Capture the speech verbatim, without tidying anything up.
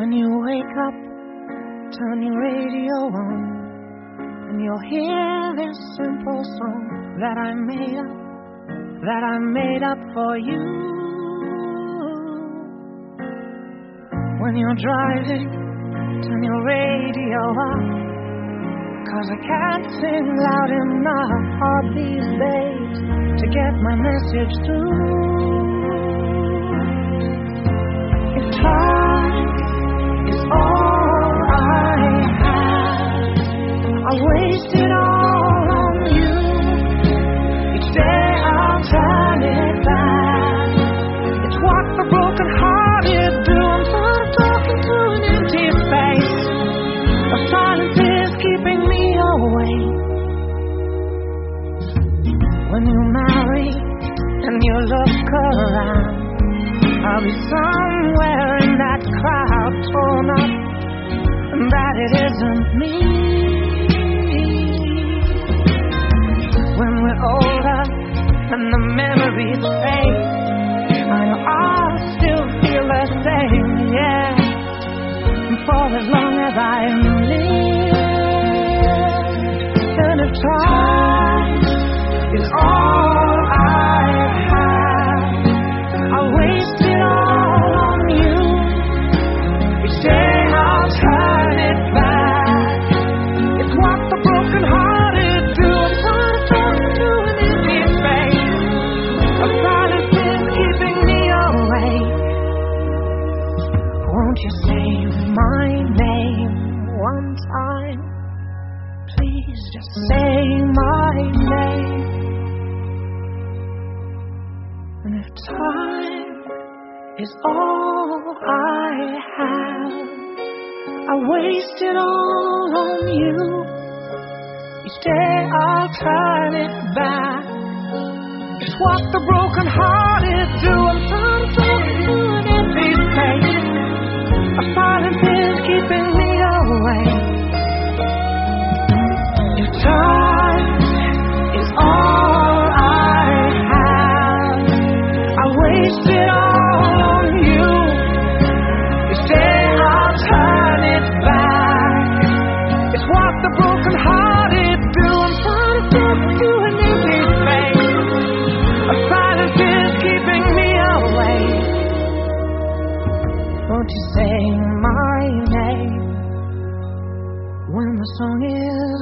When you wake up, turn your radio on, and you'll hear this simple song that I made up, that I made up for you. When you're driving, turn your radio up, 'cause I can't sing loud enough hard these days to get my message through. If time is all I have, I'll waste it all on you. Each day I'll turn it back. It's what the broken-hearted do. I'm sort of talking to an empty space. The silence is keeping me away. When you marry and you look around, I'll be somewhere in that crowd, torn up, and that it isn't me. When we're older and the memories fade, I know I'll still feel the same, yeah, for as long as I live. And if time is all I have, I'll waste it all on you. Each day I'll turn it back. It's what the broken-hearted do. I'm trying to talk to an empty space. A silence is keeping me away. Won't you say my name one time? Please just say my name. And if time is all I have, I waste it all on you. Each day I'll turn it back. It's what the broken-hearted do. I'm trying to talk to an empty space. A silence is keeping me away. If time is all I have, I waste it all on you. Each day I'll turn it back. It's what the broken-hearted do. I'm trying to talk to an empty space. A silence is keeping me away. Won't you say my name when the song is